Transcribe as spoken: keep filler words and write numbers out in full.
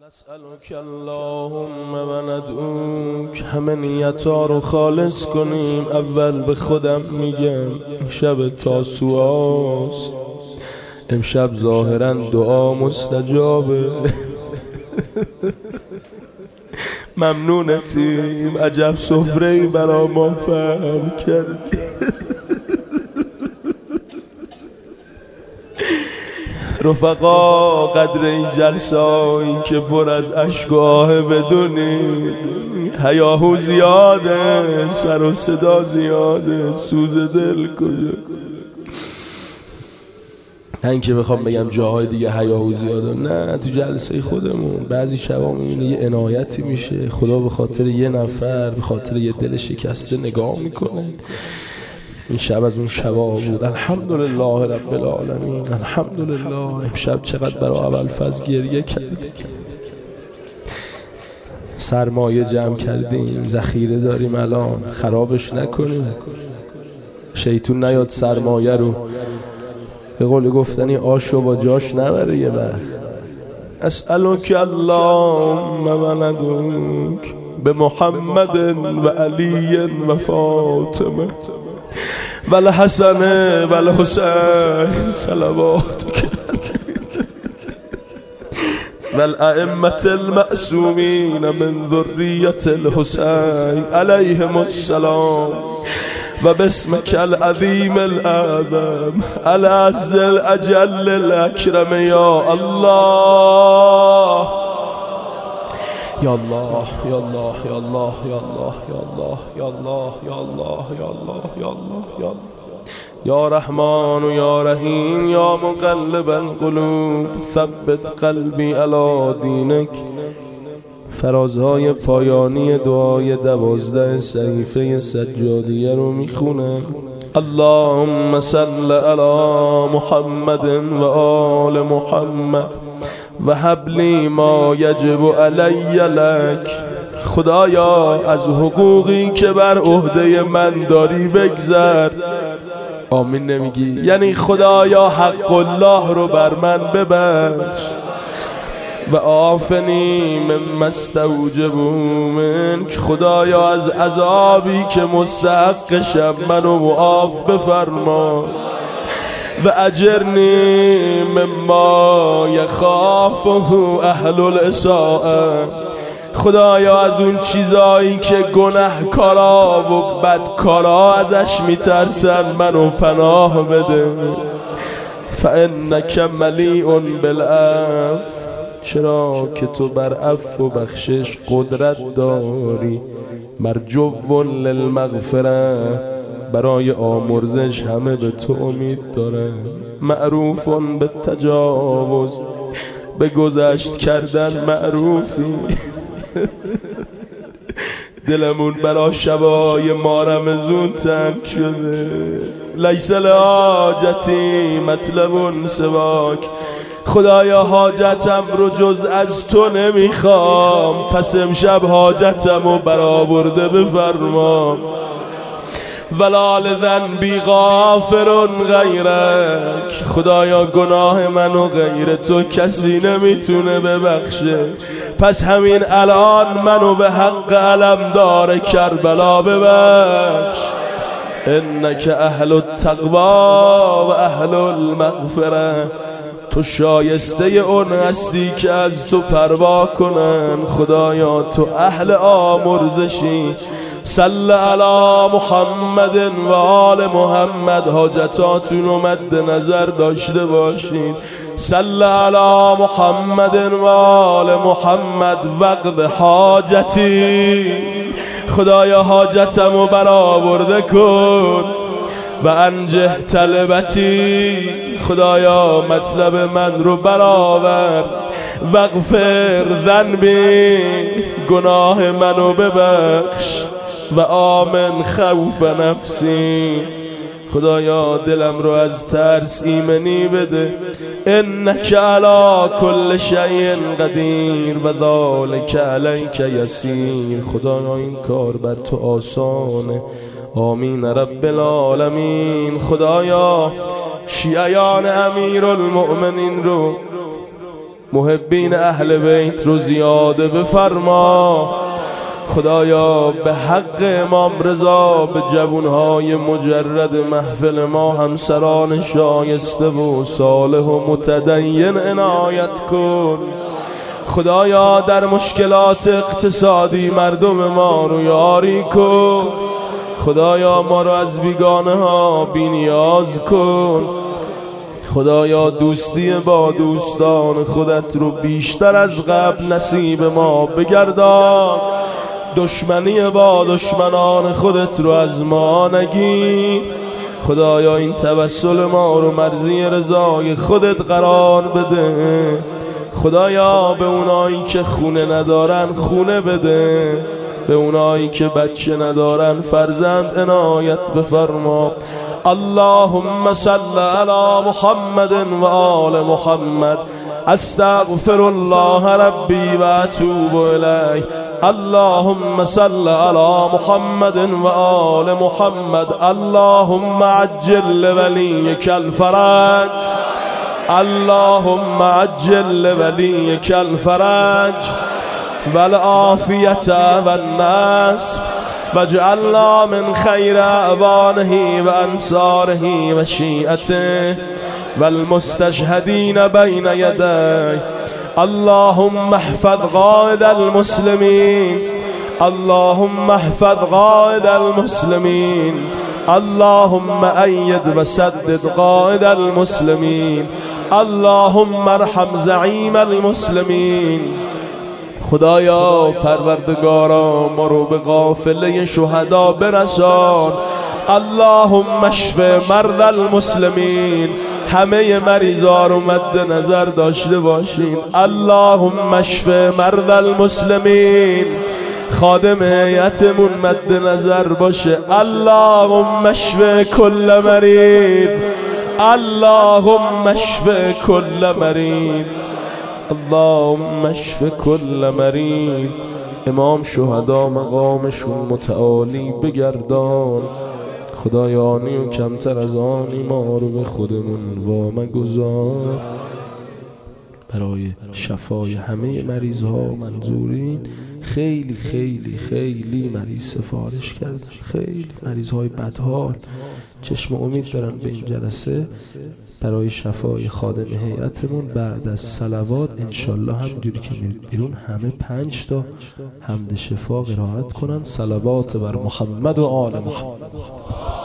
نسألك اللهم و ندعوک. همه نیت‌ها رو خالص کنیم. اول به خودم میگم شب تاسوعاست، امشب ظاهرا دعا مستجابه. ممنونتیم، عجب سفره‌ای برا ما فهم کردی. رفقا قدر این جلسایی که پر از اشک و آه بدونید، هیاهو زیاده، سر و صدا زیاده، سوز دل کجا. نه اینکه بخوام بگم جاهای دیگه هیاهو زیاده، نه، تو جلسه خودمون بعضی شبا میبینی یه عنایتی میشه، خدا به خاطر یه نفر، به خاطر یه دل شکسته نگاه میکنه. این شب از اون شبا بود. الحمدلله رب العالمین، الحمدلله. امشب چقدر برای ابوالفضل گریه کردیم، سرمایه جمع کردیم، ذخیره داریم، الان خرابش نکنیم، شیطون نیاد سرمایه رو به قول گفتنی آشو با جاش نبره. یه بر اسألک اللهم و ندعوک به محمد و علی و فاطمه و الحسن و الحسین صلواتک و الائمة المعصومین من ذریة الحسین علیهم السلام و باسمک العظیم الاعظم العز الاجل الاکرم یا الله یا الله یا الله یا الله یا الله یا الله یا الله یا الله یا الله یا الله یا الله یا رحمان و یا رحیم یا مقلب القلوب ثبت قلبی علی دینک. فرازهای پایانی دعای دوازده صحیفه سجادیه رو میخونه. اللهم صل علی محمد و آل محمد و هب لی ما یجب علی لک. خدایا از حقوقی که بر عهده من داری بگذر. آمین نمیگی؟ یعنی خدایا حق الله رو بر من ببخش و آفنی مما استوجبوا منک. خدایا از عذابی که مستحقشم منو معاف بفرما و اجرنی مما یخافه اهل الاساءه. خدایا از اون چیزایی که گناهکارا و بدکارا ازش میترسن منو پناه بده. فانک ملیء بالعفو. چرا که تو بر عفو و بخشش قدرت داری. مرجو للمغفره. برای آمرزش همه به تو امید دارن. معروف به تجاوز. به گذشت کردن معروفی. دلمون برا شبای ما رمضون تنگ شده. لیس لحاجتی مطلب سواک. خدایا حاجتم رو جز از تو نمیخوام، پس امشب حاجتم رو برآورده بفرما. ولا لذنبی غافر غیرک. خدایا گناه منو غیر تو کسی نمیتونه ببخشه، پس همین الان منو به حق علمدار کربلا ببخش. انک اهل التقوا و اهل المغفره. تو شایسته اون هستی که از تو پروا کنن. خدایا تو اهل آمرزشی. صل علی محمد و آل محمد. حاجتاتون رو مد نظر داشته باشین. صل علی محمد و آل محمد وقت حاجتی. خدایا حاجتمو برآورده کن و انجه طلبتی. خدایا مطلب من رو برآور. وغفر ذنبی. گناه منو ببخش و آمن خوف نفسی. خدایا دلم رو از ترس ایمنی بده. انک علی کل شیء قدیر و ذلک علیک یسیر. خدایا این کار بر تو آسانه. آمین رب العالمین. خدایا شیعیان امیرالمؤمنین رو محبین اهل بیت رو زیاده بفرما. خدایا به حق امام رضا به جوانهای مجرد محفل ما همسران شایسته و صالح و متدین عنایت کن. خدایا در مشکلات اقتصادی مردم ما رو یاری کن. خدایا ما رو از بیگانه ها بی نیاز کن. خدایا دوستی با دوستان خودت رو بیشتر از قبل نصیب ما بگردان. دشمنی با دشمنان خودت رو از ما نگیر. خدایا این توسل ما رو مرضی رضای خودت قرار بده. خدایا به اونایی که خونه ندارن خونه بده، به اونایی که بچه ندارن فرزند عنایت بفرما. اللهم صل علی محمد و آل محمد. استغفر الله ربی و اتوب الیه. اللهم صل علی محمد و آل محمد. اللهم عجل لولیک الفرج. اللهم عجل لولیک الفرج والعافیة والنصر واجعلنا من خیر اعوانه و انصاره و شیعته والمستشهدین بین یدیه. اللهم احفظ قائد المسلمین. اللهم احفظ قائد المسلمین. اللهم أيد وسدد قائد المسلمين. اللهم ارحم زعیم المسلمین. خدایا پروردگارا ما رو به قافله شهدا برسان. اللهم اشف مرضى المسلمین. همه مریضا رو مد نظر داشته باشین. اللهم اشف مرضى المسلمین. خادم هیئتمون مد نظر باشه. اللهم اشف کل مریض. اللهم اشف کل مریض. اللهم اشف کل مریض. امام شهدا مقامشون متعالی بگردان. خدایانی و کمتر از آنی ما رو به خودمون وامگذار. برای شفای همه مریض ها منظورین خیلی خیلی خیلی مریض سفارش کردن. خیلی مریض های بدحال چشم امید دارن به این جلسه. برای شفای خادم هیئتمون بعد از صلوات انشالله همجوری که میرید بیرون همه پنج تا حمد شفا قرائت کنن. صلوات بر محمد و آل محمد.